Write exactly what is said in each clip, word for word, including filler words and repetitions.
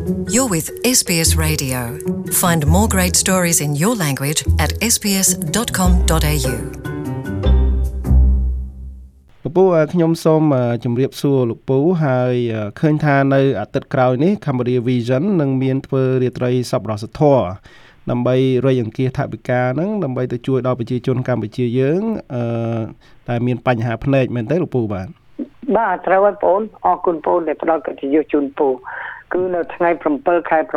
You're with เอส บี เอส Radio. Find more great stories in your language atเอส บี เอส ดอท คอม ดอท เอ ยูលោកពូខ្ញុំសូមជម្រាបសួរលោកពូហើយឃើញថានៅអាទិត្យក្រោយនេះ Cambodia Vision នឹងមានធ្វើរាត្រីសប្បុរសធម៌ដើម្បីរៃអង្គាសថវិកាហ្នឹងដើម្បីទៅជួយដល់ប្រជាជនកម្ពុជាយើងអឺតែមានបញ្ហាភ្នែកមែនទេលោកពូបាទបាទត្រូវហើយបងអរគុណបងដែលផ្ដល់កិត្តិយសជូនពូគឺនៅថ្ងៃ7ខែ9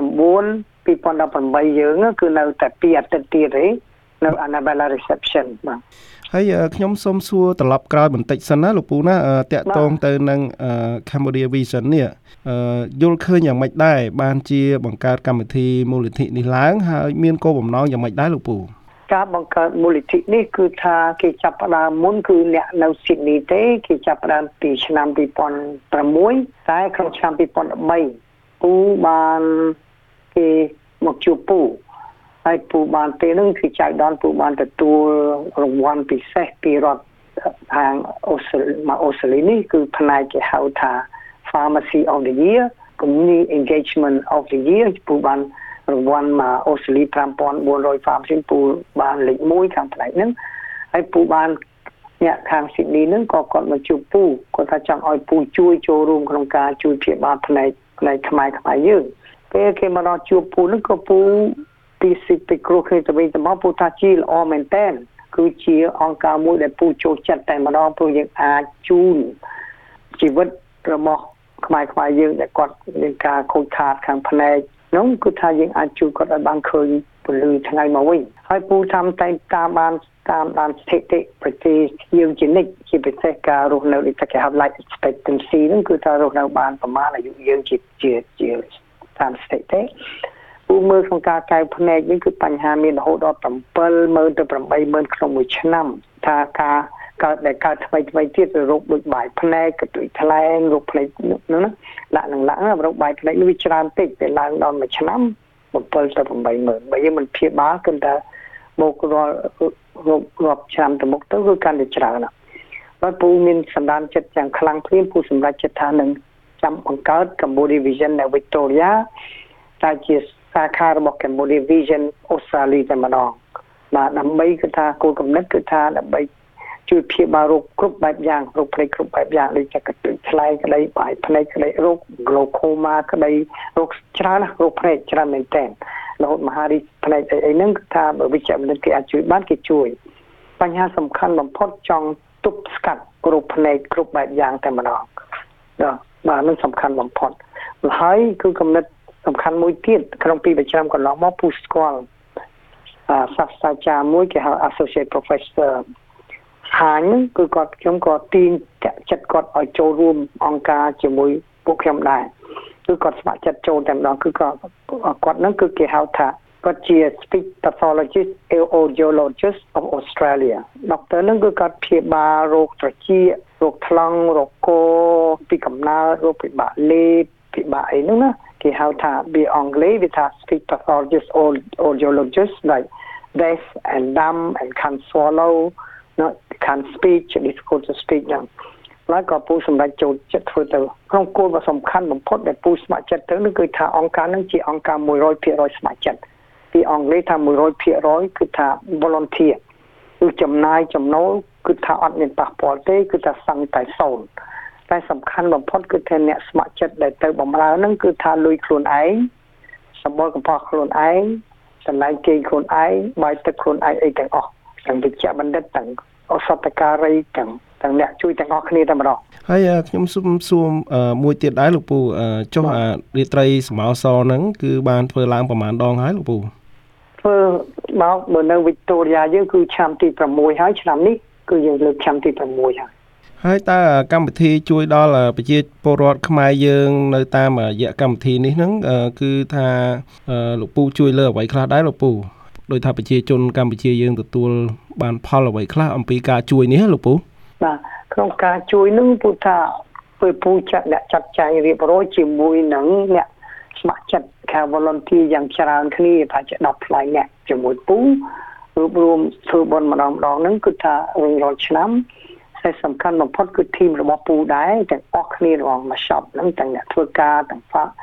2018យើងគឺនៅតែពីរអាទិត្យទៀតទេនៅ Annabella Reception បាទហើយខ្ញុំសូមសួរត្រឡប់ក្រោយបន្តិចសិនណាលោកពូណាតាក់ទងទៅនឹង Cambodia Vision នេះយល់ឃើញយ៉ាងម៉េចដែរបានជាបង្កើតកម្មវិធីមូលនិធិនេះឡើងហើយមានគោលបំណងយ៉ាងម៉េចដែរលោកពូការបង្កើតមូលនិធិនេះគឺថាគេចាប់ផ្ដើមមុនគឺអ្នកនៅ Sydney ទេគេចាប់ផ្ដើមពីឆ្នាំ2006តែក្នុងឆ្នាំ2013ពូបានគេមកជួបពូហើយពូបានពេលហ្នឹងគឺចៅដនពូបានទទួលរង្វាន់ពិសេសពីរដ្ឋខាងអូស្ត្រាលីមកអូស្ត្រាលីនេះគឺផ្នែកគេហៅថា Pharmacy of the Year Community Engagement of the Year ពូបានរង្វាន់មកអូស្ត្រាលីfive thousand four hundred Pharmacy ពូបានលេខoneខាងផ្នែកហ្នឹងហើយពូបានអ្នកខាង Sydney ហ្នឹងក៏គាត់មកជួបពូគាត់ថាចង់ឲ្យពូជួយចូលរួមក្នុងការជួយព្យាបាលផ្នែកផ្នែកខ្មែរខ្មែរយើងពេលគេមកដល់ជួបពូហ្នឹងក៏ពូពីសិទ្ធិគ្រោះគ្នាទៅវិញទៅមកពូថាជាល្អមែនតើគឺជាអង្គការមួយដែលពូចូលចិត្តតែម្ដងព្រោះយើងអាចជូនជីវិតរបស់ខ្មែរខ្មែរយើងដែលគាត់មានការខូចខាតខាងផ្នែកនោះគឺថាយើងអាចជួយគាត់ឲ្យបានឃើញពលឺថ្ងៃមកវិញហើយពូតាមតែតាមបានតាមបានស្ថិតិប្រទេសយើងជានិច្ចជាពិសេសការរស់នៅដូចគេហៅ life expectancy ហ្នឹងគឺថារស់នៅបានប្រមាណអាយុយើងជាជាជាតាមស្ថិតិពូមើលក្នុងការកែភ្នែកនេះគឺបញ្ហាមានរហូតដល់seven thousand to eight thousandក្នុងមួយឆ្នាំថាការកើតដែលកើតថ្មីថ្មីទៀតរោគដូចបាយភ្នែកកន្ទុយថ្លែងរោគភ្នែកហ្នឹងណាដាក់នឹងដាក់រោគបាយភ្នែកនេះវាច្រើនពេកតែឡើងដល់មួយឆ្នាំseven to eight thousandបើយើងមិនព្យាបាលគឺថាមករាល់រោគរាប់ឆ្នាំទៅមុខទៅគឺកាន់តែច្រើនណាស់ហើយពូមានសម្ដានចិត្តយ៉ាងខ្លាំងព្រាមពូសម្រេចចិត្តថានឹងចាំបង្កើត Cambodia Vision នៅ Victoria តែជាសាខារបស់ Cambodia Vision អូស្ត្រាលីតែម្ដងបាទដើម្បីគឺថាគោលកំណត់គឺថាដើម្បីជួយព្យាបាលរោគគ្រប់បែបយ៉ាងរោគភ្នែកគ្រប់បែបយ៉ាងដូចជាកន្ទុយថ្លែងក្តីបាយភ្នែកក្តីរោគ glaucoma ក្តីរោគច្រើនណាស់រោគភ្នែកច្រើនមែនទែនរហូតមហារីកភ្នែកអីអីហ្នឹងគឺថាបើវិជ្ជបណ្ឌិតគេអាចជួយបានគេជួយបញ្ហាសំខាន់បំផុតចង់ទប់ស្កាត់រោគភ្នែកគ្រប់បែបយ៉ាងតែម្ដងបាទនោះសំខាន់បំផុតហើយគឺកំណត់សំខាន់មួយទៀតក្នុងពីរឆ្នាំកន្លងមកពូស្គាល់អសាស្ត្រាចារ្យមួយគេហៅ Associate Professor ហាញគឺគាត់ខ្ញុំក៏ទាញចិត្តគាត់ឲ្យចូលរួមអង្គការជាមួយពួកខ្ញុំដែរគឺគាត់ស្ម័គ្រចិត្តចូលតែម្ដងគឺគាត់គាត់ហ្នឹងគឺគេហៅថាគាត់ជា Speech Pathologist Audiologist of Australia ដុកទ័រហ្នឹងគឺគាត់ព្យាបាលរោគត្រចៀករោគថ្លង់រោគកពីកំណើតរោគពិបាកលេបពិបាកអីហ្នឹងណាគេហៅថាពីអង់គ្លេសវាថា Speech Pathologist Audiologist like deaf and dumb and can't swallow not can't speak difficult to speak ហ្នឹងហើយក៏ពូសម្រាប់ចូលចិត្តធ្វើទៅក្នុងគោលសំខាន់បំផុតដែលពូស្ម័គ្រចិត្តទៅនោះគឺថាអង្គការហ្នឹងជាអង្គការone hundred percent ស្ម័គ្រចិត្តពីអង់គ្លេសថាone hundred percent គឺថា volunteer គឺចំណាយចំណូលគឺថាអត់មានប៉ះពាល់ទេគឺថាសឹងតែសូន្យតែសំខាន់បំផុតគឺថាអ្នកស្ម័គ្រចិត្តដែលទៅបម្រើហ្នឹងគឺថាលុយខ្លួនឯងសម្បល់កំផស្សខ្លួនឯងសម្លែងគេខ្លួនឯងបាយទឹកខ្លួនឯងអីទាំងអស់ទាំងវិជ្ជបណ្ឌិតទាំងអសតការីទាំងទាំងអ្នកជួយទាំងអស់គ្នាតែម្ដងហើយខ្ញុំសូមសួរមួយទៀតដែរលោកពូចុះរាត្រីសម្អសហ្នឹងគឺបានធ្វើឡើងប្រហែលដងហើយលោកពូធ្វើមកបើនៅ Victoria យើងគឺឆ្នាំទីsixហើយឆ្នាំនេះគឺយើងលើកឆ្នាំទីsixហើយហើយតើកម្មវិធីជួយដល់ប្រជាពលរដ្ឋខ្មែរយើងនៅតាមរយៈកម្មវិធីនេះហ្នឹងគឺថាលោកពូជួយលើអ្វីខ្លះដែរលោកពូដោយថាប្រជាជនកម្ពុជាយើងទទួលបានផលអ្វីខ្លះអំពីការជួយនេះលោកពូបាទក្នុងការជួយនឹងពូថាពេលពូចាត់អ្នកចាត់ចែងរៀបរយជាមួយនឹងអ្នកស្ម័គ្រចិត្តខា volunteer យ៉ាងច្រើនគ្នាថាជាtenផ្លៃអ្នកជាមួយពូរួបរวมធ្វើបុណ្យម្ដងម្ដងហ្នឹងគឺថារៀងរាល់ឆ្នាំហើយសំខាន់បំផុតគឺធីមរបស់ពូដែរទាំងអស់គ្នារបស់មក shop ហ្នឹងទាំងអ្នកធ្វើការទាំង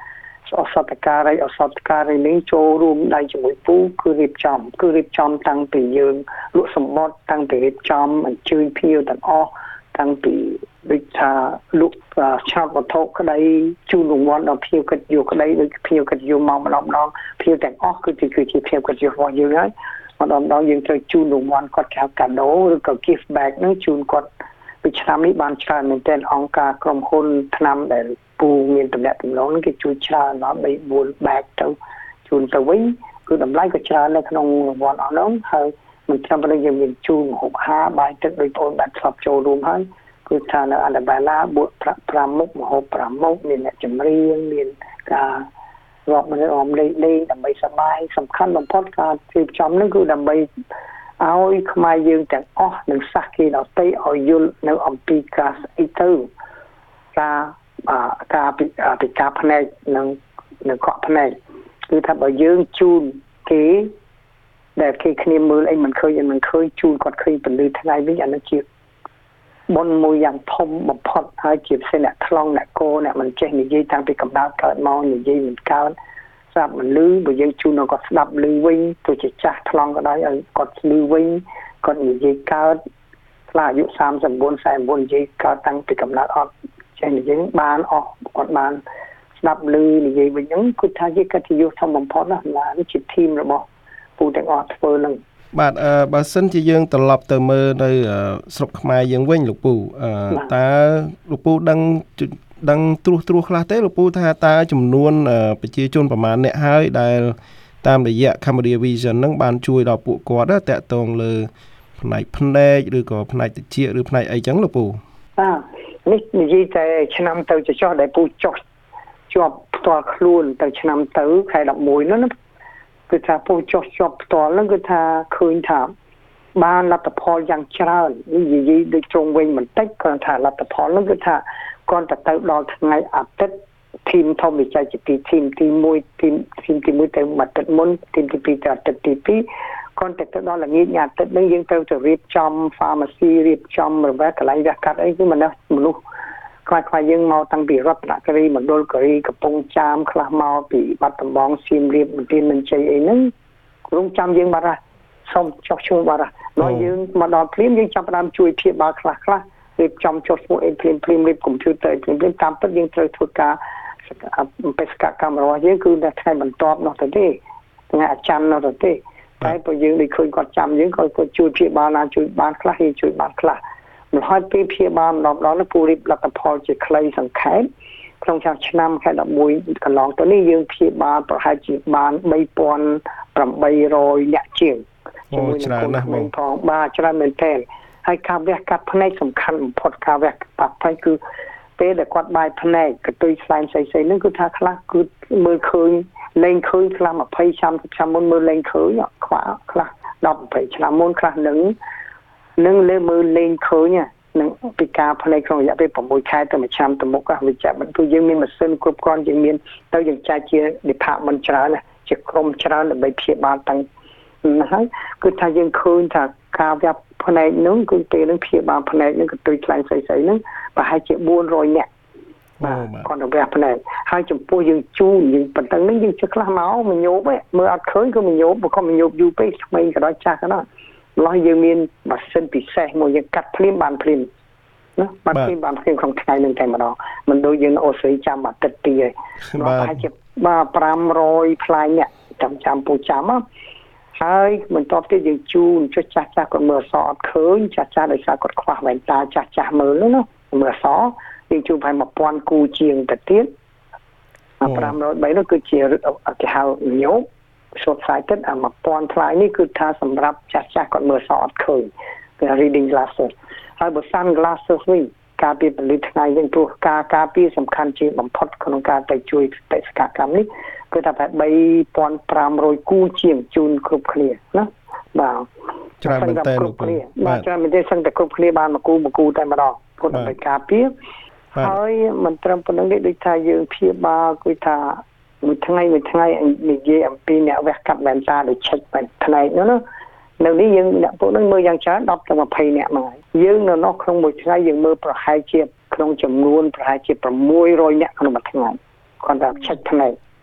អសតការីអសតការីនេះចូលរួមដៃជាមួយពូគឺរៀបចំគឺរៀបចំតាំងពីយើងលក់សម្បត្តិតាំងពីរៀបចំអញ្ជើញភ្ញៀវទាំងអស់តាំងពីដូចថាលក់ឆាប់វត្ថុក្តីជូនរង្វាន់ដល់ភ្ញៀវកិត្តិយសក្តីដូចភ្ញៀវកិត្តិយសមកម្ដងម្ដងភ្ញៀវទាំងអស់គឺជាគឺជាភ្ញៀវកិត្តិយសរបស់យើងហើយម្ដងម្ដងយើងត្រូវជូនរង្វាន់គាត់ហៅកាដូឬក៏ gift bag ហ្នឹងជូនគាត់ពីឆ្នាំនេះបានច្រើនមែនទែនអង្គការក្រុមហ៊ុនថ្នាំដែលពូមានតំណែងតំណងគេជួយច្រើនដល់បីបួន bag ទៅជូនទៅវិញគឺតម្លៃក៏ច្រើននៅក្នុងរង្វាន់អស់នោះហើយមិនត្រឹមតែយើងមានជូនម្ហូបអាហារបាយទឹកដោយបងបានធ្លាប់ចូលរួមហើយគឺថានៅអន្តរជាតិបួសប្រាំមុខម្ហូបប្រាំមុខមានអ្នកចម្រៀងមានការរាប់មនុស្សអមលេងលេងដើម្បីសប្បាយសំខាន់បំផុតការរៀបចំនោះគឺដើម្បីឲ្យខ្មែរយើងទាំងអស់និងសាសគេដទៃឲ្យយល់នៅអំពីការស្អីទៅការការពិការផ្នែកនិងនិងកក់ផ្នែកគឺថាបើយើងជូនគេដែលគេគ្នាមើលអីមិនឃើញមិនឃើញជូនគាត់ឃើញពលឺថ្ងៃវិញអានោះជាបុណ្យមួយយ៉ាងធំបំផុតហើយជាផ្សេងអ្នកថ្លង់អ្នកកោអ្នកមិនចេះនិយាយតាំងពីកម្ដៅកើតមកនិយាយមិនកើតស្ដាប់មិនឮបើយើងជូនដល់គាត់ស្ដាប់ឮវិញទោះជាចាស់ថ្លង់ក៏ដោយឲ្យគាត់ឮវិញគាត់និយាយកើតខ្លះអាយុសាមសិប៩ ៤៩និយាយកើតតាំងពីកម្ដៅអត់ចេះនិយាយបានអស់គាត់បានស្ដាប់ឮនិយាយវិញហ្នឹងគឺថាជាកិត្តិយសធំបំផុតណាស់នេះជាធីមរបស់ពូទាំងអស់ធ្វើនឹងបាទអឺបើសិនជាយើងត្រឡប់ទៅមើលនៅស្រុកខ្មែរយើងវិញលោកពូអឺតើលោកពូដឹងដឹងត្រួសត្រាសខ្លះទេលោកពូថាតើចំនួនប្រជាជនប្រមាណអ្នកហើយដែលតាមរយៈ Cambodia Vision ហ្នឹងបានជួយដល់ពួកគាត់តាក់ទងលើផ្នែកភ្នែកឬក៏ផ្នែកតិចឬផ្នែកអីចឹងលោកពូបាទនេះនិយាយតែឆ្នាំទៅចុះដែលពូចុះជាប់ផ្ទាល់ខ្លួនទៅឆ្នាំទៅខែដប់មួយនោះណាគឺថាពូចុះជាប់ផ្ទាល់ហ្នឹងគឺថាឃើញថាបានលទ្ធផលយ៉ាងច្រើននិយាយដូចត្រង់វិញបន្តិចគាត់ថាលទ្ធផលហ្នឹងគឺថាគាត់ទៅដល់ថ្ងៃអាទិត្យធីមធំវិច័យជាពីធីមទីមួយធីមធីមទីមួយទៅអាទិត្យមុនធីមទីពីរទៅអាទិត្យទីពីរគាត់ទៅទៅដល់ល្ងាចអាទិត្យហ្នឹងយើងត្រូវទៅរៀបចំ pharmacy រៀបចំរវែកកន្លែងវះកាត់អីគឺមនុស្សមនុស្សខ្វាយខ្វាយយើងមកតាំងពីរដ្ឋនគិរីមណ្ឌលគិរីកំពង់ចាមខ្លះមកពីបាត់ដំបងសៀមរាបមន្ទីរមានជ័យអីហ្នឹងក្រុមចាំយើងបាត់ហើយសូមចុះឈ្មោះបាត់ហើយដល់យើងមកដល់ព្រាមយើងចាប់ផ្ដើមជួយព្យាបាលខ្លះខ្លះរៀបចំចុះឈ្មោះអីព្រាមព្រាមរៀបកុំព្យូទ័រព្រាមព្រាមតាមពិតយើងត្រូវធ្វើការបេសកកម្មរបស់យើងគឺនៅថ្ងៃបន្ទាប់នោះទៅទេថ្ងៃអាចារ្យនោះទៅទេតែបើយើងដូចឃើញគាត់ចាំយើងក៏គាត់ជួយព្យាបាលណាជួយបានខ្លះយើងជួយបានខ្លះមិនហើយពេលព្យាបាលម្ដងម្ដងនោះពូរៀបលទ្ធផលជាខ្លីសង្ខេបក្នុងឆ្នាំខែដប់មួយកន្លងទៅនេះយើងព្យាបាលប្រហែលជាបានបីពាន់ប្រាំបីរយអ្នកជាងជាមួយនឹងគុណផងបាទច្រើនមែនទែនហើយការវះកាត់ភ្នែកសំខាន់បំផុតការវះកាត់ភ្នែកគឺពេលដែលគាត់បាយភ្នែកកតុយស្លែងស្អីៗហ្នឹងគឺថាខ្លះគឺមើលឃើញលែងឃើញខ្លះยี่สิบឆ្នាំឆ្នាំមុនមើលលែងឃើញខ្វះខ្លះដប់ยี่สิบឆ្នាំមុនខ្លះនឹងនឹងលើមើលលែងឃើញនឹងពីការភ្នែកក្នុងរយៈពេលsáuខែទៅមួយឆ្នាំទៅមុខវិជ្ជាមិនគឺយើងមានម៉ាស៊ីនគ្រប់គ្រាន់យើងមានទៅយើងចែកជា department ច្រើនជាក្រុមច្រើនដើម្បីព្យាបាលតាំងហើយគឺថាយើងឃើញថាការវះភ្នែកនោះគឺពេលនឹងព្យាបាលភ្នែកនឹងកតុយខ្លាំងស្អីៗហ្នឹងប្រហែលជាbốnរយនាក់បាទគាត់ទៅវះភ្នែកហើយចំពោះយើងជូនយើងប៉ុណ្្នឹងនេះយើងជិះខ្លះមកមញោបមើលអត់ឃើញក៏មញោបបើក៏មញោបយូរពេកថ្មីក៏ដល់ចាស់ក៏ដល់ឡោះយើងមានម៉ាស៊ីនពិសេសមួយយើងកាត់ភ្លាមបានភ្លាមណាបានភ្លាមបានភ្លាមក្នុងថ្ងៃនឹងតែម្ដងមិនដូចយើងអូស្ត្រាលីចាំអាទិត្យទីហើយប្រហែលជាបាទប្រាំរយផ្លាយអ្នកចាំចាំពូចាំណាហើយបន្ទាប់ទៀតយើងជូនចុះចាស់ចាស់គាត់មើលអសអត់ឃើញចាស់ចាស់ដោយសារគាត់ខ្វះវ៉ែនតាចាស់ចាស់មើលនោះណាមើលអសយើងជូនប្រហែលmột nghìnគូជាងទៅទៀតប្រាំរយបីនោះគឺជាគេហៅញោមសូត្រខ្សែទឹកអាmột nghìnថ្លៃនេះគឺថាសម្រាប់ចាស់ចាស់គាត់មើលអសអត់ឃើញគេ reading glasses ហើយបើ sun glasses វិញការពារពលិថ្ងៃវិញព្រោះការការពារសំខាន់ជាងបំផុតក្នុងការទៅជួយបេសកកម្មនេះគឺថាតែបីពាន់ប្រាំរយគូជាងជូនគ្រប់គ្នាណាបាទច្រើនមែនតើលោកគ្រូបាទច្រើនមែនទេសឹងតែគ្រប់គ្នាបានមួយគូមួយគូតែម្ដងពុទ្ធដើម្បីការពារហើយមិនត្រឹមប៉ុណ្្នឹងទេដូចថាយើងព្យាបាលគឺថាមួយថ្ងៃមួយថ្ងៃនិយាយអំពីអ្នកវះកាត់វ៉ែនតាដូចឆែកបែបផ្នែកនោះណានៅនេះយើងអ្នកពួកហ្នឹងមើលយ៉ាងច្រើនដប់ទៅยี่สิบនាក់មកយើងនៅនោះក្នុងមួយថ្ងៃយើងមើលប្រហែលជាក្នុងចំនួនប្រហែលជាsáuរយនាក់ក្នុងមួយថ្ងៃគាត់ថាឆែកផ្នែក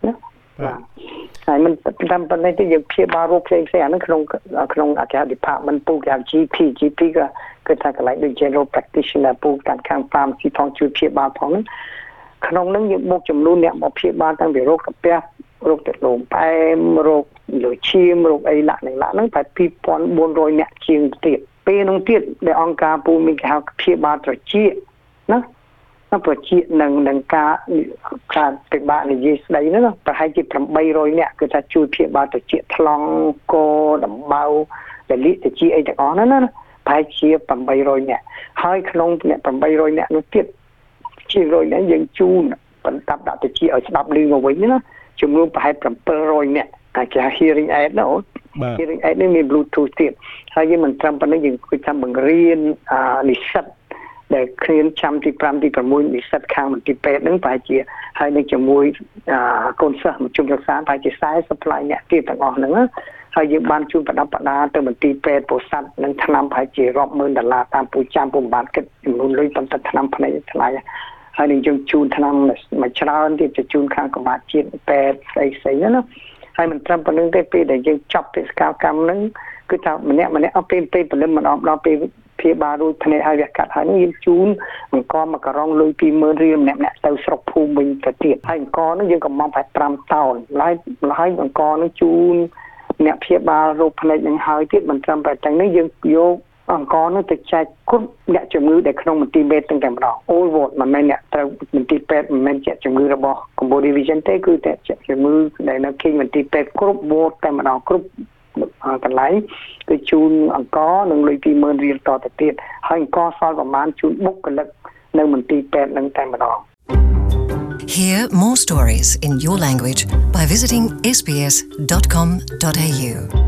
ណាបាទហើយมันតាមប៉ុណ្ណេះទៅយើងព្យាបាលរោគផ្សេងៗអាហ្នឹងក្នុងក្នុងអាគេហៅ department ពូគេហៅ ជី พี ជី พี ក៏គឺថាកន្លែងដូច general practitioner ពូតាមខាង pharmacy ផងជួយព្យាបាលផងហ្នឹងក្នុងហ្នឹងយើងមកចំនួនអ្នកមកព្យាបាលតាំងពីរោគកាពះរោគទឹកនោមផ្អែមរោគលើឈាមរោគអីឡាក់ហ្នឹងឡាក់ហ្នឹងប្រហែល ពីរពាន់បួនរយ អ្នកជាងទៀតពេលហ្នឹងទៀតដែលអង្គការពូមានគេហៅព្យាបាលត្រចៀកណាប្រជានឹងនឹងការការពិបាកនិយាយស្ដីហ្នឹងប្រហែលជាប្រាំបីរយនាក់គឺថាជួយព្យាបាលត្រជាថ្លង់កដំបៅដែលលីកត្រជាអីទាំងអស់ហ្នឹងណាប្រហែលជាប្រាំបីរយនាក់ហើយក្នុងអ្នកប្រាំបីរយនាក់នោះទៀតជារយនាក់យើងជូនបន្តដាក់ត្រជាឲ្យស្ដាប់ឮមកវិញណាចំនួនប្រហែលប្រាំពីររយនាក់តែគេ hearing aid ណាអូន hearing aid នេះមាន bluetooth ទៀតហើយយើងមិនត្រឹមប៉ុណ្ណឹងយើងគួរចាំបង្រៀននិស្សិតដែលគ្រានចាំទី5ទី6និស្សិតខាងមន្ទីរពេទ្យហ្នឹងប្រហែលជាហើយនឹងជាមួយកូនសិស្សមកជុំរក្សាប្រហែលជាខ្សែ supply អ្នកទៀតទាំងអស់ហ្នឹងហើយយើងបានជួនប្រដាប់ប្រដាទៅមន្ទីរពេទ្យពោធិ៍សាត់នឹងថ្នាំប្រហែលជារាប់ម៉ឺនដុល្លារតាមពូចាំពុំបានគិតចំនួនលុយប៉ុន្តែថ្នាំភ្នែកថ្លៃហើយនឹងយើងជូនថ្នាំមួយច្រើនទៀតទៅជូនខាងកម្មាជាតិពេទ្យស្អីស្អីណាហើយមិនត្រឹមប៉ុណ្្នឹងទេពេលដែលយើងចប់កិច្ចការកម្មហ្នឹងគឺថាម្នាក់ម្នាក់អស់ពេលពេលព្រលឹមមិនអមដល់ពេលព្យាបាលរួចភ្នែកហើយវាកាត់ហើយនេះយើងជូនអង្គមកការងលុយ ពីរម៉ឺន រៀលម្នាក់ម្នាក់ទៅស្រុកភូមិវិញទៅទៀតហើយអង្គហ្នឹងយើងកំងប្រហែលប្រាំតោនហើយហើយអង្គហ្នឹងជូនអ្នកព្យាបាលរោគភ្នែកនឹងហើយទៀតមិនត្រឹមតែទាំងនេះយើងយកអង្គហ្នឹងទៅចែកគ្រប់អ្នកជំងឺដែលក្នុងមន្ទីរពេទ្យទាំងតែម្ដង all ward មិនមែនអ្នកត្រូវមន្ទីរពេទ្យមិនមែនជាជំងឺរបស់ Cambodia Vision ទេគឺតែជំងឺដែលនៅក្នុងមន្ទីរពេទ្យគ្រប់ ward តែម្ដងគ្រប់កន្លែងគឺជូនអង្គនឹងលុយ ពីរម៉ឺន រៀលតទៅទៀតហើយអង្គសល់ប្រមាណជូនបុគ្គលិកនៅមន្ទីរពេទ្យនឹងតែម្ដង Hear more stories in your language by visiting s b s dot com dot a u